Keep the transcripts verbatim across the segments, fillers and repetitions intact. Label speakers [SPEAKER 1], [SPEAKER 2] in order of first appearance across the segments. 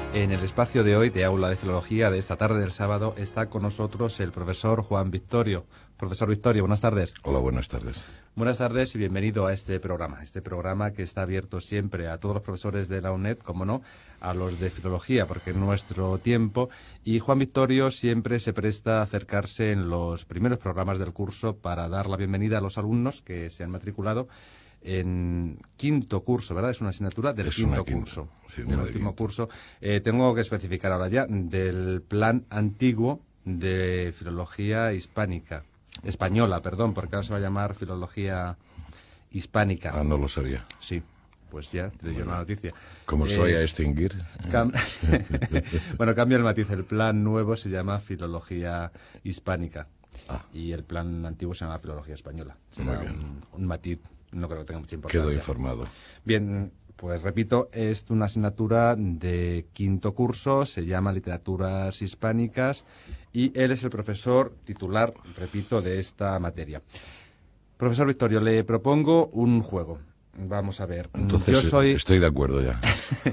[SPEAKER 1] En el espacio de hoy de Aula de Filología de esta tarde del sábado está con nosotros el profesor Juan Victorio. Profesor Victorio, buenas tardes.
[SPEAKER 2] Hola, buenas tardes.
[SPEAKER 1] Buenas tardes y bienvenido a este programa. Este programa que está abierto siempre a todos los profesores de la UNED, como no, a los de Filología, porque es nuestro tiempo. Y Juan Victorio siempre se presta a acercarse en los primeros programas del curso para dar la bienvenida a los alumnos que se han matriculado en quinto curso, ¿verdad? Es una asignatura del
[SPEAKER 2] es
[SPEAKER 1] quinto
[SPEAKER 2] quinta,
[SPEAKER 1] curso.
[SPEAKER 2] Sí,
[SPEAKER 1] del último curso. Eh, tengo que especificar ahora ya del plan antiguo de Filología Hispánica. Española, perdón, porque ahora se va a llamar Filología Hispánica.
[SPEAKER 2] Ah, no lo sabía.
[SPEAKER 1] Sí, pues ya te doy yo una noticia.
[SPEAKER 2] Como
[SPEAKER 1] Eh,
[SPEAKER 2] se vaya a extinguir.
[SPEAKER 1] Cam bueno, cambia el matiz. El plan nuevo se llama Filología Hispánica. Ah. Y el plan antiguo se llama Filología Española.
[SPEAKER 2] Muy bien.
[SPEAKER 1] Un, un matiz, no creo que tenga mucha importancia.
[SPEAKER 2] Quedo informado.
[SPEAKER 1] Bien, pues repito, es una asignatura de quinto curso, se llama Literaturas Hispánicas y él es el profesor titular, repito, de esta materia. Profesor Victorio, le propongo un juego. Vamos a ver.
[SPEAKER 2] Entonces,
[SPEAKER 1] yo soy...
[SPEAKER 2] estoy de acuerdo ya.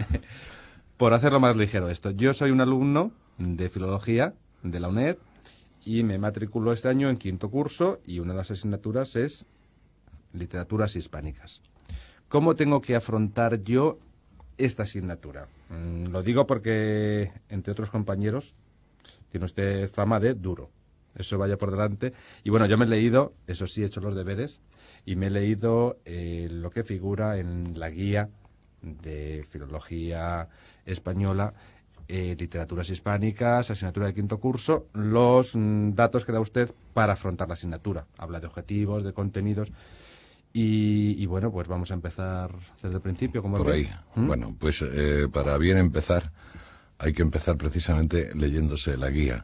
[SPEAKER 1] Por hacerlo más ligero esto, yo soy un alumno de Filología de la UNED y me matriculo este año en quinto curso y una de las asignaturas es Literaturas Hispánicas. ¿Cómo tengo que afrontar yo esta asignatura? Mm, lo digo porque, entre otros compañeros, tiene usted fama de duro. Eso vaya por delante. Y bueno, yo me he leído, eso sí, he hecho los deberes, y me he leído eh, lo que figura en la guía de Filología Española, eh, Literaturas Hispánicas, asignatura de quinto curso, los mm, datos que da usted para afrontar la asignatura. Habla de objetivos, de contenidos. Y, y bueno, pues vamos a empezar desde el principio. ¿Cómo
[SPEAKER 2] Por ahí. ¿Mm? Bueno, pues eh, para bien empezar, hay que empezar precisamente leyéndose la guía.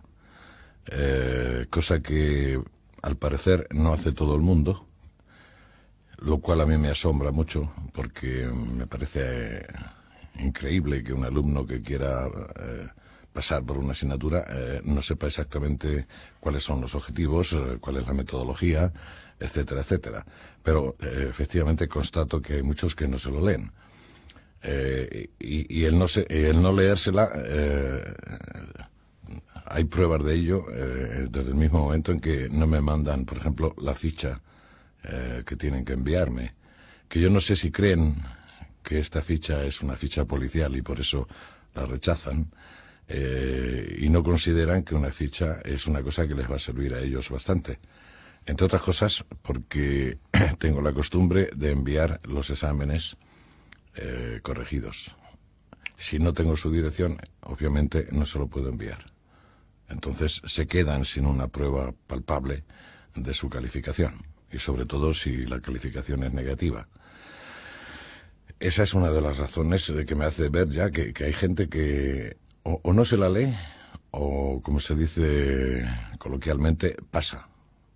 [SPEAKER 2] Eh, cosa que, al parecer, no hace todo el mundo, lo cual a mí me asombra mucho, porque me parece eh, increíble que un alumno que quiera eh, pasar por una asignatura eh, no sepa exactamente cuáles son los objetivos, eh, cuál es la metodología, etcétera, etcétera. Pero eh, efectivamente constato que hay muchos que no se lo leen. Eh, y, y el no, se, el no leérsela, eh, hay pruebas de ello eh, desde el mismo momento en que no me mandan, por ejemplo, la ficha eh, que tienen que enviarme. Que yo no sé si creen que esta ficha es una ficha policial y por eso la rechazan, eh, y no consideran que una ficha es una cosa que les va a servir a ellos bastante. Entre otras cosas, porque tengo la costumbre de enviar los exámenes eh, corregidos. Si no tengo su dirección, obviamente no se lo puedo enviar. Entonces se quedan sin una prueba palpable de su calificación. Y sobre todo si la calificación es negativa. Esa es una de las razones que me hace ver ya que, que hay gente que o, o no se la lee o, como se dice coloquialmente, pasa.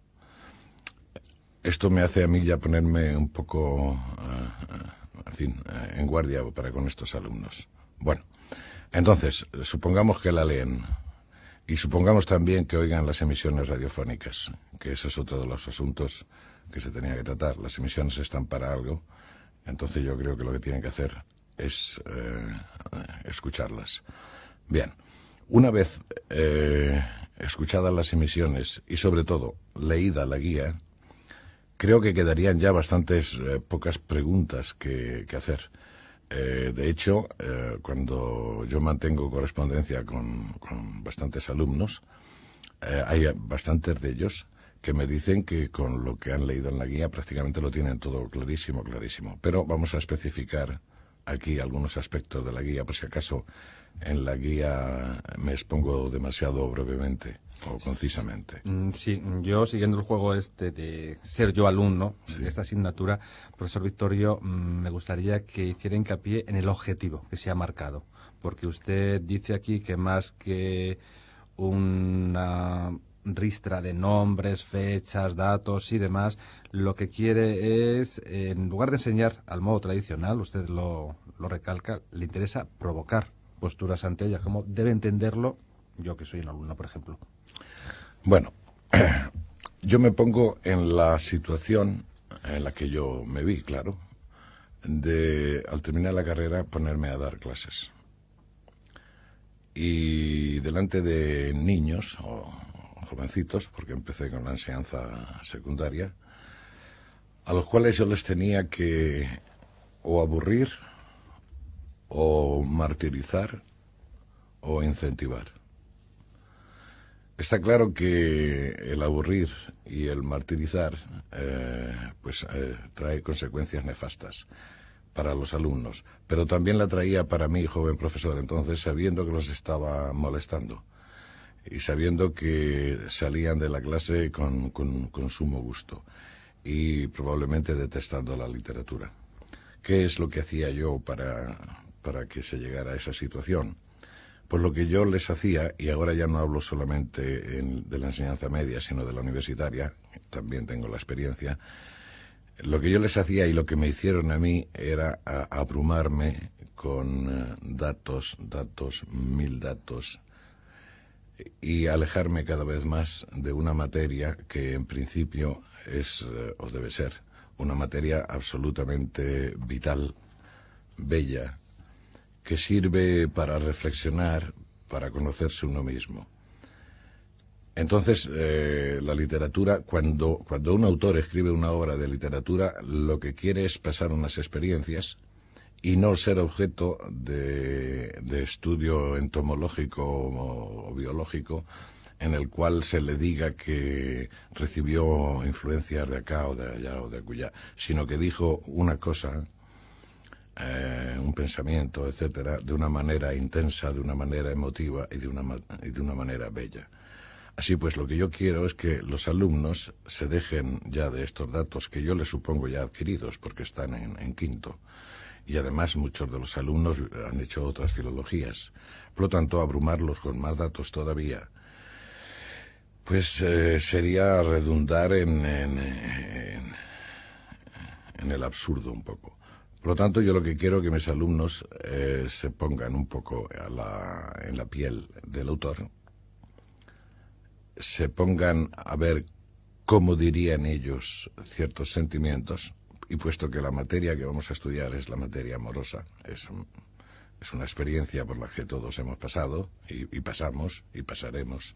[SPEAKER 2] Esto me hace a mí ya ponerme un poco, uh, en fin, uh, en guardia para con estos alumnos. Bueno, entonces, supongamos que la leen y supongamos también que oigan las emisiones radiofónicas, que ese es otro de los asuntos que se tenía que tratar. Las emisiones están para algo, entonces yo creo que lo que tienen que hacer es eh, escucharlas. Bien, una vez eh, escuchadas las emisiones y sobre todo leída la guía, creo que quedarían ya bastantes eh, pocas preguntas que, que hacer. Eh, de hecho, eh, cuando yo mantengo correspondencia con, con bastantes alumnos, eh, hay bastantes de ellos que me dicen que con lo que han leído en la guía prácticamente lo tienen todo clarísimo, clarísimo. Pero vamos a especificar aquí algunos aspectos de la guía, por si acaso en la guía me expongo demasiado brevemente o concisamente.
[SPEAKER 1] Sí, yo siguiendo el juego este de ser yo alumno sí. de esta asignatura, profesor Victorio, me gustaría que hiciera hincapié en el objetivo que se ha marcado, porque usted dice aquí que más que una ristra de nombres, fechas, datos y demás, lo que quiere es, en lugar de enseñar al modo tradicional, usted lo, lo recalca, le interesa provocar posturas ante ella, como debe entenderlo yo que soy un alumno, por ejemplo.
[SPEAKER 2] Bueno, yo me pongo en la situación en la que yo me vi, claro, de al terminar la carrera ponerme a dar clases. y delante de niños o jovencitos, porque empecé con la enseñanza secundaria, a los cuales yo les tenía que o aburrir, o martirizar, o incentivar. Está claro que el aburrir y el martirizar eh, pues eh, trae consecuencias nefastas para los alumnos, pero también la traía para mí, joven profesor, entonces, sabiendo que los estaba molestando y sabiendo que salían de la clase con, con, con sumo gusto y probablemente detestando la literatura. ¿Qué es lo que hacía yo para, para que se llegara a esa situación? Pues lo que yo les hacía, y ahora ya no hablo solamente en, de la enseñanza media, sino de la universitaria, también tengo la experiencia, lo que yo les hacía y lo que me hicieron a mí era a, abrumarme con uh, datos, datos, mil datos, y alejarme cada vez más de una materia que en principio es, uh, o debe ser, una materia absolutamente vital, bella, que sirve para reflexionar, para conocerse uno mismo. Entonces, eh, la literatura, cuando, cuando un autor escribe una obra de literatura, lo que quiere es pasar unas experiencias y no ser objeto de, de estudio entomológico o, o biológico en el cual se le diga que recibió influencias de acá o de allá o de acullá, sino que dijo una cosa, eh, un pensamiento, etcétera, de una manera intensa, de una manera emotiva y de una, y de una manera bella. Así pues, lo que yo quiero es que los alumnos se dejen ya de estos datos que yo les supongo ya adquiridos porque están en, en quinto. Y además muchos de los alumnos han hecho otras filologías. Por lo tanto, abrumarlos con más datos todavía, pues eh, sería redundar en, en, en, en el absurdo un poco. Por lo tanto, yo lo que quiero es que mis alumnos eh, se pongan un poco a la, en la piel del autor, se pongan a ver cómo dirían ellos ciertos sentimientos, y puesto que la materia que vamos a estudiar es la materia amorosa, es, un, es una experiencia por la que todos hemos pasado, y, y pasamos, y pasaremos,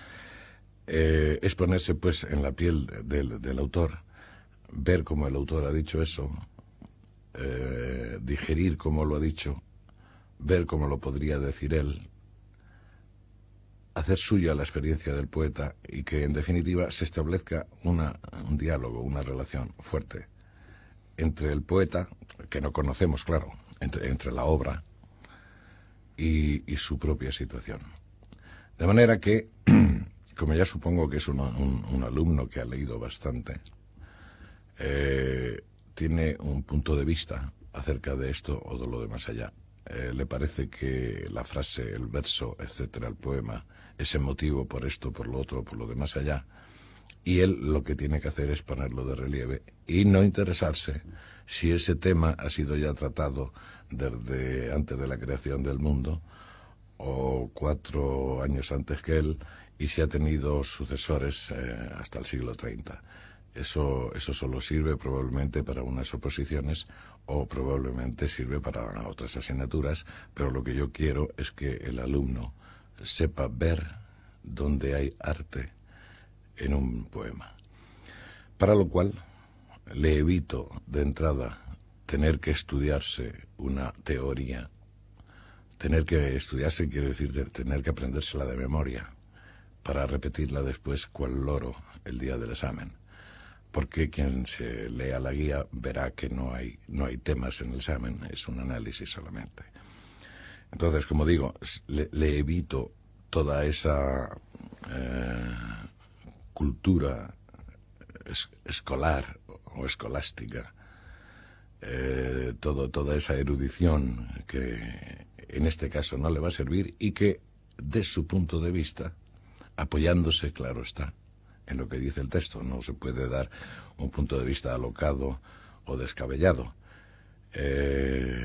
[SPEAKER 2] eh, es ponerse pues en la piel del, del autor, ver cómo el autor ha dicho eso, eh, digerir cómo lo ha dicho, ver cómo lo podría decir él, hacer suya la experiencia del poeta y que, en definitiva, se establezca una, un diálogo, una relación fuerte entre el poeta, que no conocemos, claro, entre, entre la obra y, y su propia situación. De manera que, como ya supongo que es un, un, un alumno que ha leído bastante, eh, tiene un punto de vista acerca de esto o de lo de más allá. Eh, le parece que la frase, el verso, etcétera, el poema, es emotivo por esto, por lo otro, por lo de más allá, y él lo que tiene que hacer es ponerlo de relieve y no interesarse si ese tema ha sido ya tratado desde antes de la creación del mundo o cuatro años antes que él, y si ha tenido sucesores eh, hasta el siglo treinta. Eso, eso solo sirve probablemente para unas oposiciones o probablemente sirve para otras asignaturas, pero lo que yo quiero es que el alumno sepa ver dónde hay arte en un poema. Para lo cual le evito de entrada tener que estudiarse una teoría. Tener que estudiarse quiere decir de tener que aprendérsela de memoria para repetirla después cual loro el día del examen. Porque quien se lea la guía verá que no hay, no hay temas en el examen, es un análisis solamente. Entonces, como digo, le, le evito toda esa eh, cultura es, escolar o escolástica, eh, todo, toda esa erudición que en este caso no le va a servir y que, de su punto de vista, apoyándose, claro está, en lo que dice el texto, no se puede dar un punto de vista alocado o descabellado. Eh,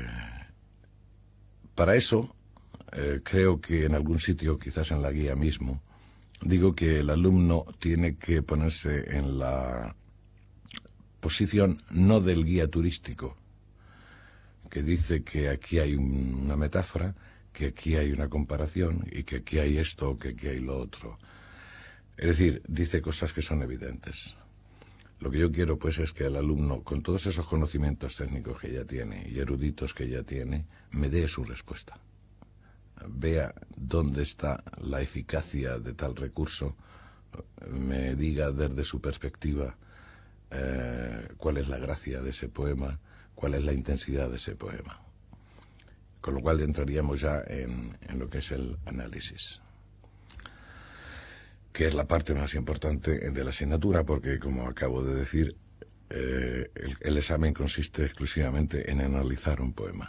[SPEAKER 2] para eso, eh, creo que en algún sitio, quizás en la guía mismo, digo que el alumno tiene que ponerse en la posición no del guía turístico, que dice que aquí hay un, una metáfora que aquí hay una comparación y que aquí hay esto o que aquí hay lo otro. Es decir, dice cosas que son evidentes. Lo que yo quiero, pues, es que el alumno, con todos esos conocimientos técnicos que ya tiene y eruditos que ya tiene, me dé su respuesta. Vea dónde está la eficacia de tal recurso, me diga desde su perspectiva eh, cuál es la gracia de ese poema, cuál es la intensidad de ese poema. Con lo cual entraríamos ya en, en lo que es el análisis, que es la parte más importante de la asignatura, porque, como acabo de decir, eh, el, el examen consiste exclusivamente en analizar un poema.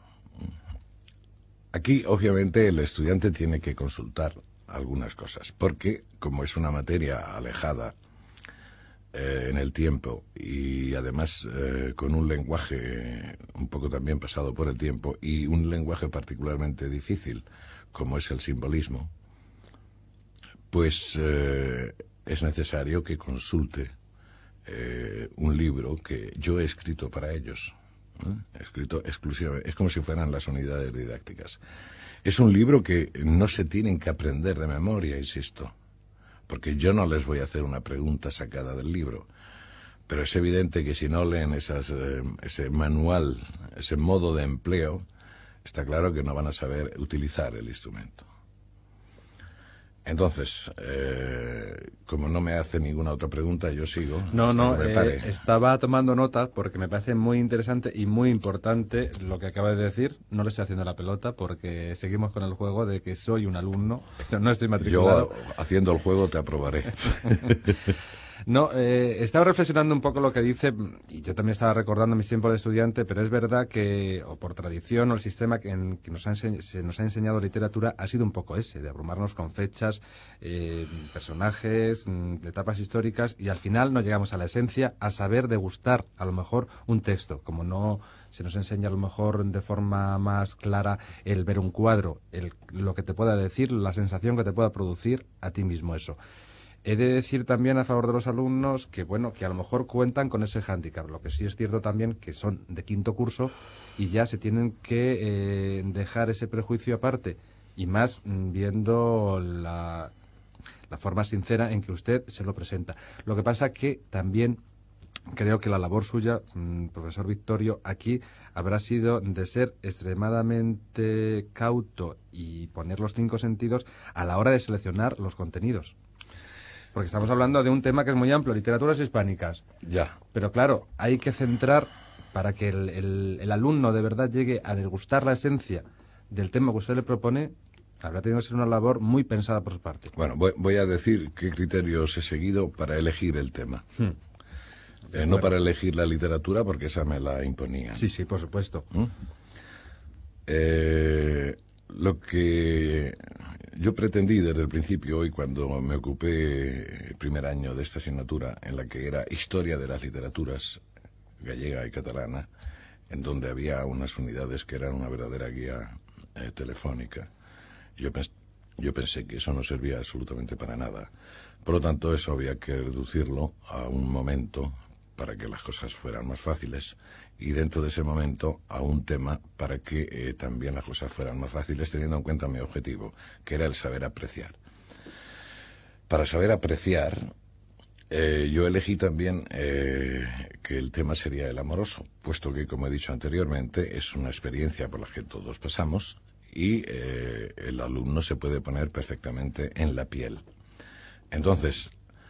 [SPEAKER 2] Aquí, obviamente, el estudiante tiene que consultar algunas cosas, porque, como es una materia alejada eh, en el tiempo y además eh, con un lenguaje un poco también pasado por el tiempo y un lenguaje particularmente difícil, como es el simbolismo, pues eh, es necesario que consulte eh, un libro que yo he escrito para ellos. ¿eh? He escrito exclusivamente, es como si fueran las unidades didácticas. Es un libro que no se tienen que aprender de memoria, insisto, porque yo no les voy a hacer una pregunta sacada del libro. Pero es evidente que si no leen esas, eh, ese manual, ese modo de empleo, está claro que no van a saber utilizar el instrumento. Entonces, eh, como no me hace ninguna otra pregunta, yo sigo.
[SPEAKER 1] No, no, eh, estaba tomando nota porque me parece muy interesante y muy importante lo que acaba de decir. No le estoy haciendo la pelota porque seguimos con el juego de que soy un alumno, pero no estoy matriculado.
[SPEAKER 2] Yo, haciendo el juego, te aprobaré.
[SPEAKER 1] No, eh, estaba reflexionando un poco lo que dice, y yo también estaba recordando mis tiempos de estudiante, pero es verdad que, o por tradición, o el sistema que, en, que nos ha ense- se nos ha enseñado literatura ha sido un poco ese, de abrumarnos con fechas, eh, personajes, mm, etapas históricas, y al final no llegamos a la esencia, a saber degustar, a lo mejor, un texto, como no se nos enseña a lo mejor de forma más clara el ver un cuadro, el, lo que te pueda decir, la sensación que te pueda producir a ti mismo eso. He de decir también a favor de los alumnos que, bueno, que a lo mejor cuentan con ese hándicap. Lo que sí es cierto también que son de quinto curso y ya se tienen que eh, dejar ese prejuicio aparte. Y más mm, viendo la, la forma sincera en que usted se lo presenta. Lo que pasa que también creo que la labor suya, mmm, profesor Victorio, aquí habrá sido de ser extremadamente cauto y poner los cinco sentidos a la hora de seleccionar los contenidos. Porque estamos hablando de un tema que es muy amplio, literaturas hispánicas.
[SPEAKER 2] Ya.
[SPEAKER 1] Pero claro, hay que centrar para que el, el, el alumno de verdad llegue a degustar la esencia del tema que usted le propone. Habrá tenido que ser una labor muy pensada por su parte.
[SPEAKER 2] Bueno, voy, voy a decir qué criterios he seguido para elegir el tema.
[SPEAKER 1] Hmm.
[SPEAKER 2] Eh, no para elegir la literatura, porque esa me la imponía.
[SPEAKER 1] Sí, sí, por supuesto.
[SPEAKER 2] ¿Mm? Eh, lo que yo pretendí desde el principio, y cuando me ocupé el primer año de esta asignatura, en la que era Historia de las Literaturas gallega y catalana, en donde había unas unidades que eran una verdadera guía eh, telefónica, yo, pens yo pensé que eso no servía absolutamente para nada. Por lo tanto, eso había que reducirlo a un momento para que las cosas fueran más fáciles, y dentro de ese momento a un tema para que eh, también las cosas fueran más fáciles, teniendo en cuenta mi objetivo, que era el saber apreciar. Para saber apreciar, eh, yo elegí también eh, que el tema sería el amoroso, puesto que, como he dicho anteriormente, es una experiencia por la que todos pasamos y eh, el alumno se puede poner perfectamente en la piel. Entonces,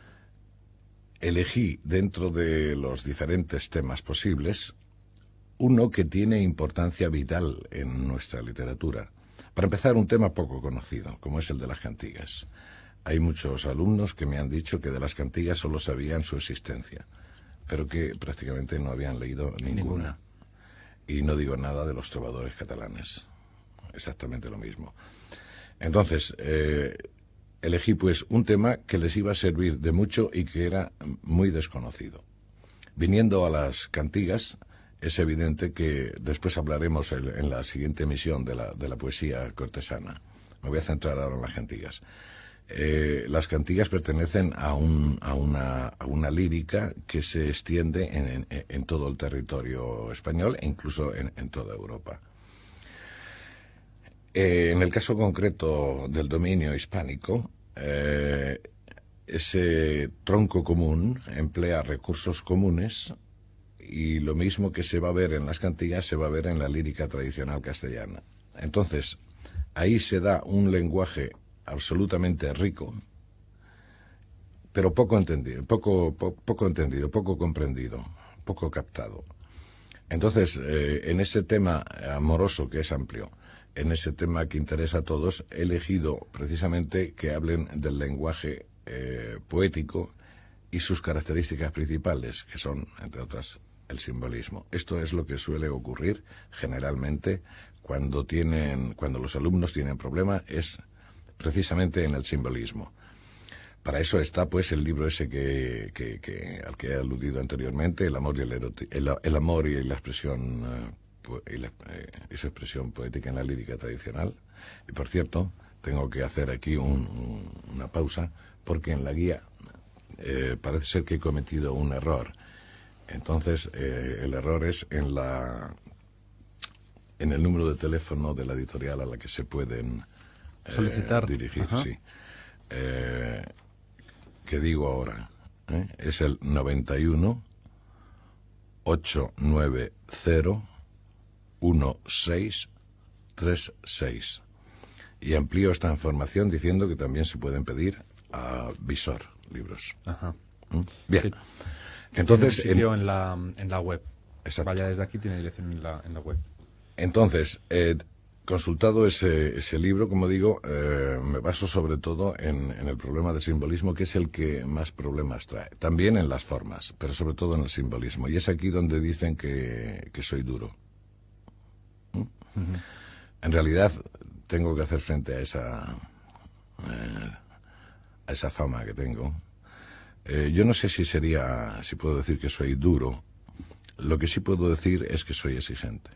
[SPEAKER 2] elegí dentro de los diferentes temas posibles uno que tiene importancia vital en nuestra literatura. Para empezar, un tema poco conocido, como es el de las cantigas. Hay muchos alumnos que me han dicho que de las cantigas solo sabían su existencia, pero que prácticamente no habían leído ninguna. ninguna. Y no digo nada de los trovadores catalanes. Exactamente lo mismo. Entonces, eh, elegí pues un tema que les iba a servir de mucho y que era muy desconocido. Viniendo a las cantigas, es evidente que después hablaremos el, en la siguiente emisión de la, de la poesía cortesana. Me voy a centrar ahora en las cantigas. Eh, las cantigas pertenecen a, un, a, una, a una lírica que se extiende en, en, en todo el territorio español e incluso en, en toda Europa. Eh, en el caso concreto del dominio hispánico, eh, ese tronco común emplea recursos comunes y lo mismo que se va a ver en las cantigas se va a ver en la lírica tradicional castellana. Entonces, ahí se da un lenguaje absolutamente rico, pero poco entendido, poco, po, poco entendido, poco comprendido, poco captado. Entonces, eh, en ese tema amoroso que es amplio, en ese tema que interesa a todos, he elegido precisamente que hablen del lenguaje eh, poético y sus características principales, que son, entre otras, el simbolismo. Esto es lo que suele ocurrir generalmente cuando tienen, cuando los alumnos tienen problema, es precisamente en el simbolismo. Para eso está, pues, el libro ese que, que, que al que he aludido anteriormente, El amor y, el eroti- el, el amor y la expresión uh, y, la, eh, y su expresión poética en la lírica tradicional. Y por cierto, tengo que hacer aquí un, un, una pausa, porque en la guía eh, parece ser que he cometido un error. Entonces, eh, el error es en la en el número de teléfono de la editorial a la que se pueden eh,
[SPEAKER 1] solicitar
[SPEAKER 2] dirigir.
[SPEAKER 1] Ajá.
[SPEAKER 2] Sí. Eh, que digo ahora, ¿eh? Es el noventa y uno, ochocientos noventa, dieciséis treinta y seis. Y amplío esta información diciendo que también se pueden pedir a Visor libros.
[SPEAKER 1] Ajá.
[SPEAKER 2] ¿Mm? Bien.
[SPEAKER 1] Que
[SPEAKER 2] Entonces,
[SPEAKER 1] tiene un sitio
[SPEAKER 2] en,
[SPEAKER 1] en, la, en la web.
[SPEAKER 2] Exacto.
[SPEAKER 1] Vaya desde aquí, tiene dirección en la, en la web.
[SPEAKER 2] Entonces, eh, consultado ese, ese libro, como digo, eh, me baso sobre todo en, en el problema del simbolismo, que es el que más problemas trae. También en las formas, pero sobre todo en el simbolismo. Y es aquí donde dicen que, que soy duro. ¿Mm? Uh-huh. En realidad, tengo que hacer frente a esa, eh, a esa fama que tengo. Eh, yo no sé si sería, si puedo decir que soy duro. Lo que sí puedo decir es que soy exigente.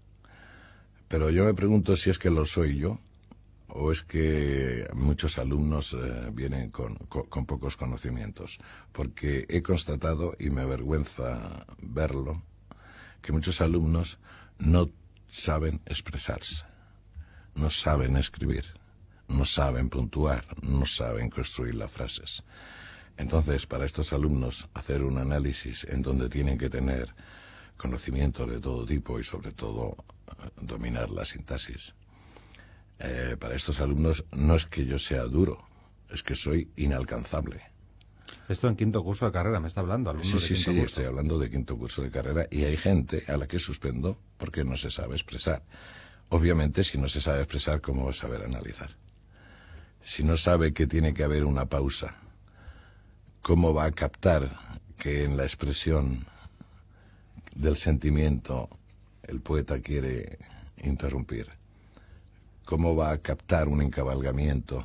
[SPEAKER 2] Pero yo me pregunto si es que lo soy yo o es que muchos alumnos eh, vienen con, con, con pocos conocimientos. Porque he constatado, y me avergüenza verlo, que muchos alumnos no saben expresarse, no saben escribir, no saben puntuar, no saben construir las frases. Entonces, para estos alumnos, hacer un análisis en donde tienen que tener conocimientos de todo tipo y, sobre todo, dominar la sintaxis. Eh, para estos alumnos no es que yo sea duro, es que soy inalcanzable.
[SPEAKER 1] Esto en quinto curso de carrera me está hablando, alumnos
[SPEAKER 2] sí,
[SPEAKER 1] de
[SPEAKER 2] sí,
[SPEAKER 1] quinto
[SPEAKER 2] sí,
[SPEAKER 1] curso.
[SPEAKER 2] estoy hablando de quinto curso de carrera y hay gente a la que suspendo porque no se sabe expresar. Obviamente, si no se sabe expresar, ¿cómo va a saber analizar? Si no sabe que tiene que haber una pausa, ¿cómo va a captar que en la expresión del sentimiento el poeta quiere interrumpir? ¿Cómo va a captar un encabalgamiento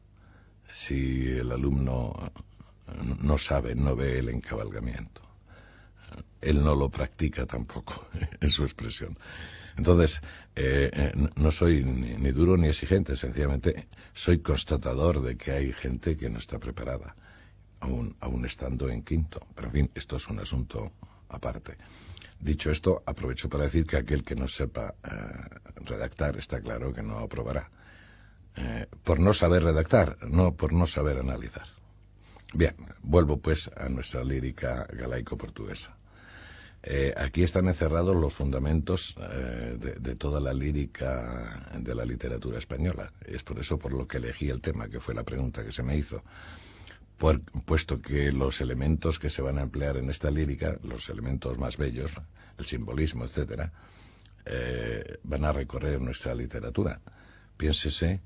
[SPEAKER 2] si el alumno no sabe, no ve el encabalgamiento? Él no lo practica tampoco en su expresión. Entonces, eh, no soy ni, ni duro ni exigente, sencillamente soy constatador de que hay gente que no está preparada, aún, aún estando en quinto. Pero en fin, esto es un asunto aparte. Dicho esto, aprovecho para decir que aquel que no sepa eh, redactar, está claro que no aprobará. Eh, por no saber redactar, no por no saber analizar. Bien, vuelvo pues a nuestra lírica galaico-portuguesa. Eh, aquí están encerrados los fundamentos eh, de, de toda la lírica de la literatura española. Es por eso por lo que elegí el tema, que fue la pregunta que se me hizo. Por, puesto que los elementos que se van a emplear en esta lírica, los elementos más bellos, el simbolismo, etcétera, eh, van a recorrer nuestra literatura. Piénsese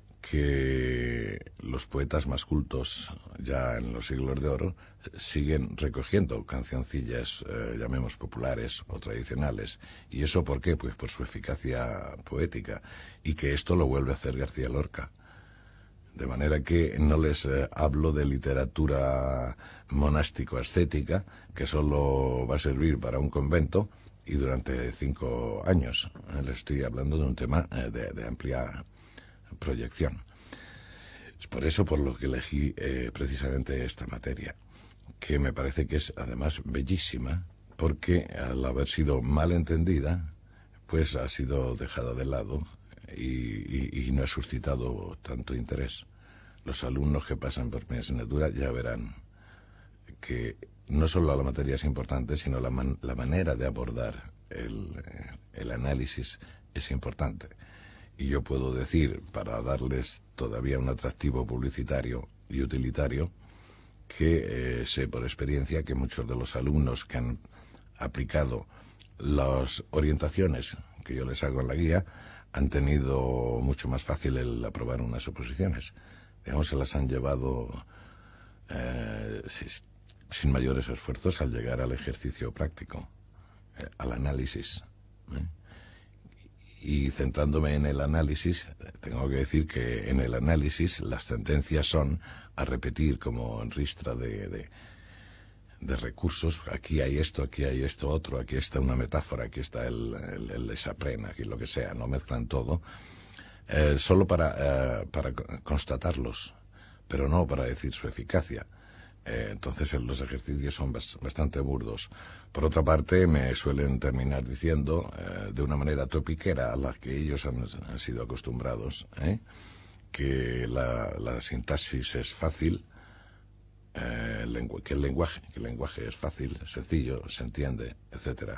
[SPEAKER 2] que los poetas más cultos ya en los siglos de oro siguen recogiendo cancioncillas, eh, llamemos populares o tradicionales. ¿Y eso por qué? Pues por su eficacia poética, y que esto lo vuelve a hacer García Lorca. De manera que no les eh, hablo de literatura monástico-ascética, que solo va a servir para un convento y durante cinco años. Eh, les estoy hablando de un tema eh, de, de amplia proyección. Es por eso por lo que elegí eh, precisamente esta materia, que me parece que es además bellísima, porque al haber sido mal entendida, pues ha sido dejada de lado y, y, y no ha suscitado tanto interés. Los alumnos que pasan por mi asignatura ya verán que no solo la materia es importante, sino la, man, la manera de abordar el, el análisis es importante. Y yo puedo decir, para darles todavía un atractivo publicitario y utilitario, que eh, sé por experiencia que muchos de los alumnos que han aplicado las orientaciones que yo les hago en la guía han tenido mucho más fácil el aprobar unas oposiciones. Digamos, se las han llevado eh, sin, sin mayores esfuerzos al llegar al ejercicio práctico, eh, al análisis. ¿eh? Y centrándome en el análisis, tengo que decir que en el análisis las sentencias son a repetir como en ristra de, de, de recursos. Aquí hay esto, aquí hay esto otro, aquí está una metáfora, aquí está el, el, el desaprén, aquí lo que sea, no mezclan todo, eh, solo para, eh, para constatarlos, pero no para decir su eficacia. Eh, entonces los ejercicios son bas bastante burdos. Por otra parte, me suelen terminar diciendo, eh, de una manera topiquera a la que ellos han, han sido acostumbrados, ¿eh? que la, la sintaxis es fácil, eh, el que el lenguaje, que el lenguaje es fácil, sencillo, se entiende, etcétera.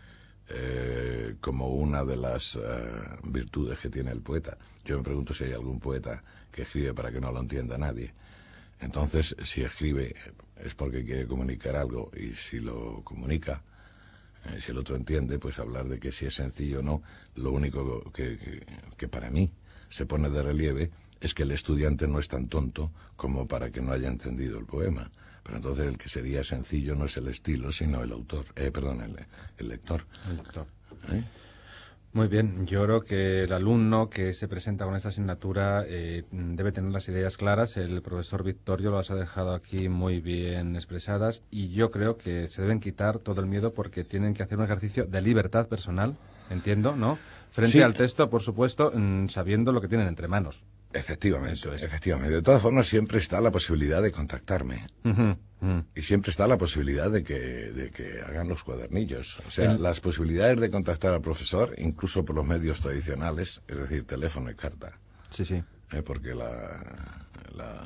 [SPEAKER 2] Eh, como una de las uh, virtudes que tiene el poeta. Yo me pregunto si hay algún poeta que escribe para que no lo entienda nadie. Entonces, si escribe es porque quiere comunicar algo, y si lo comunica, eh, si el otro entiende, pues hablar de que si es sencillo o no, lo único que, que, que para mí se pone de relieve es que el estudiante no es tan tonto como para que no haya entendido el poema. Pero entonces el que sería sencillo no es el estilo, sino el autor, eh, perdón, el, el lector.
[SPEAKER 1] El lector.
[SPEAKER 2] ¿Eh?
[SPEAKER 1] Muy bien, yo creo que el alumno que se presenta con esta asignatura eh, debe tener las ideas claras. El profesor Victorio las ha dejado aquí muy bien expresadas y yo creo que se deben quitar todo el miedo porque tienen que hacer un ejercicio de libertad personal, entiendo, ¿no? Frente
[SPEAKER 2] Sí.
[SPEAKER 1] al texto, por supuesto, mmm, sabiendo lo que tienen entre manos.
[SPEAKER 2] Efectivamente,
[SPEAKER 1] Eso es.
[SPEAKER 2] efectivamente. De todas formas, siempre está la posibilidad de contactarme.
[SPEAKER 1] Uh-huh, uh-huh.
[SPEAKER 2] Y siempre está la posibilidad de que, de que hagan los cuadernillos. O sea,
[SPEAKER 1] El...
[SPEAKER 2] las posibilidades de contactar al profesor, incluso por los medios tradicionales, es decir, teléfono y carta.
[SPEAKER 1] Sí, sí.
[SPEAKER 2] Eh, porque la, la,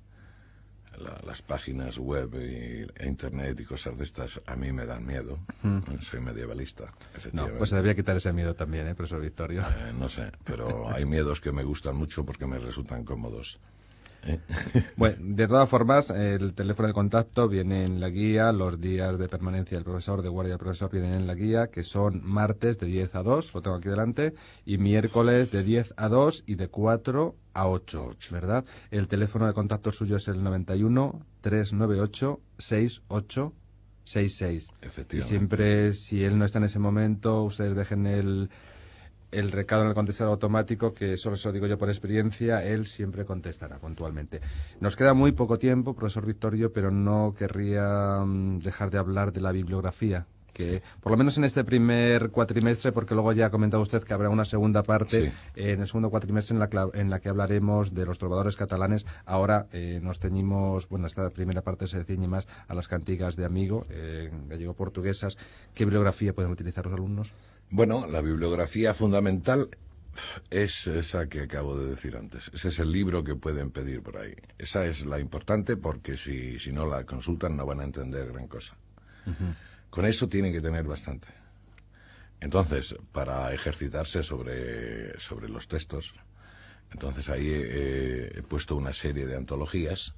[SPEAKER 2] la, las páginas web y, e internet y cosas de estas a mí me dan miedo. Uh-huh. eh, soy medievalista.
[SPEAKER 1] No, pues se debería quitar ese miedo también, ¿eh, profesor Victorio?
[SPEAKER 2] Eh, no sé, pero hay miedos que me gustan mucho porque me resultan cómodos. ¿Eh?
[SPEAKER 1] Bueno, de todas formas, el teléfono de contacto viene en la guía, los días de permanencia del profesor, de guardia del profesor vienen en la guía, que son martes de diez a dos, lo tengo aquí delante, y miércoles de diez a dos y de cuatro a ocho, ¿verdad? El teléfono de contacto suyo es el noventa y uno, trescientos noventa y ocho, sesenta y ocho sesenta y seis.
[SPEAKER 2] Efectivamente.
[SPEAKER 1] Y siempre, si él no está en ese momento, ustedes dejen el... el recado en el contestador automático, que solo se lo digo yo por experiencia, él siempre contestará puntualmente. Nos queda muy poco tiempo, profesor Victorio, pero no querría um, dejar de hablar de la bibliografía, que sí. Por lo menos en este primer cuatrimestre, porque luego ya ha comentado usted que habrá una segunda parte,
[SPEAKER 2] sí.
[SPEAKER 1] eh, en el segundo cuatrimestre en la, que, en la que hablaremos de los trovadores catalanes. Ahora eh, nos ceñimos, bueno, esta primera parte se ciñe más a las cantigas de Amigo, eh, gallego-portuguesas. ¿Qué bibliografía pueden utilizar los alumnos?
[SPEAKER 2] Bueno, la bibliografía fundamental es esa que acabo de decir antes. Ese es el libro que pueden pedir por ahí. Esa es la importante porque si, si no la consultan no van a entender gran cosa. Uh-huh. Con eso tienen que tener bastante. Entonces, para ejercitarse sobre, sobre los textos, entonces ahí he, he puesto una serie de antologías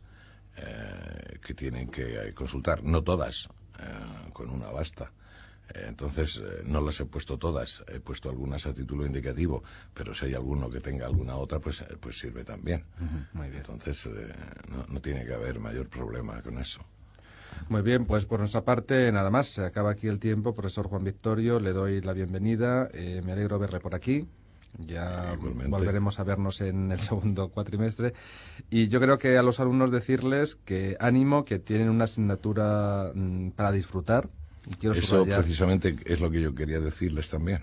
[SPEAKER 2] eh, que tienen que consultar. No todas, eh, con una basta. Entonces, eh, no las he puesto todas, he puesto algunas a título indicativo, pero si hay alguno que tenga alguna otra, pues, pues sirve también.
[SPEAKER 1] Uh-huh, muy bien.
[SPEAKER 2] Entonces, eh, no, no tiene que haber mayor problema con eso.
[SPEAKER 1] Muy bien, pues por nuestra parte, nada más, se acaba aquí el tiempo. Profesor Juan Victorio, le doy la bienvenida, eh, me alegro verle por aquí. Ya
[SPEAKER 2] Igualmente.
[SPEAKER 1] Volveremos a vernos en el segundo cuatrimestre. Y yo creo que a los alumnos decirles que ánimo, que tienen una asignatura mmm, para disfrutar.
[SPEAKER 2] Eso subrayar. Precisamente es lo que yo quería decirles también,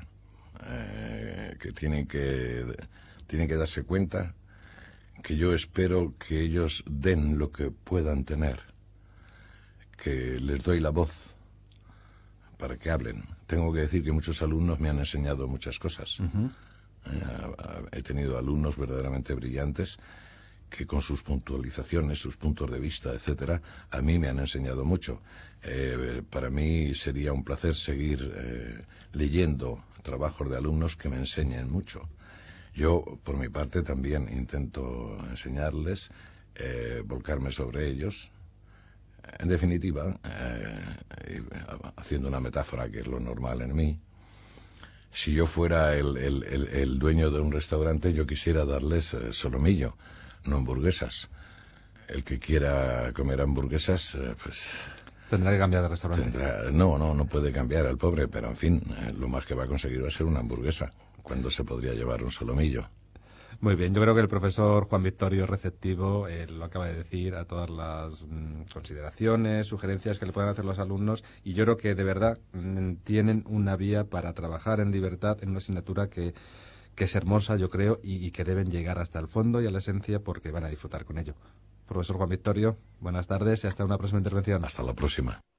[SPEAKER 2] eh, que tienen que tienen que darse cuenta que yo espero que ellos den lo que puedan tener, que les doy la voz para que hablen. Tengo que decir que muchos alumnos me han enseñado muchas cosas, uh-huh. ¿eh? He tenido alumnos verdaderamente brillantes que con sus puntualizaciones, sus puntos de vista, etcétera, a mí me han enseñado mucho. Eh, para mí sería un placer seguir eh, leyendo trabajos de alumnos que me enseñen mucho. Yo, por mi parte, también intento enseñarles, eh, volcarme sobre ellos. En definitiva, eh, haciendo una metáfora que es lo normal en mí, si yo fuera el, el, el, el dueño de un restaurante, yo quisiera darles eh, solomillo, no hamburguesas. El que quiera comer hamburguesas, eh, pues...
[SPEAKER 1] Tendrá que cambiar de restaurante.
[SPEAKER 2] Tendrá, no, no, no puede cambiar al pobre, pero en fin, eh, lo más que va a conseguir va a ser una hamburguesa, cuando se podría llevar un solomillo.
[SPEAKER 1] Muy bien, yo creo que el profesor Juan Victorio es receptivo, eh, lo acaba de decir, a todas las mm, consideraciones, sugerencias que le puedan hacer los alumnos, y yo creo que de verdad mm, tienen una vía para trabajar en libertad en una asignatura que, que es hermosa, yo creo, y, y que deben llegar hasta el fondo y a la esencia porque van a disfrutar con ello. Profesor Juan Victorio, buenas tardes y hasta una próxima intervención.
[SPEAKER 2] Hasta la próxima.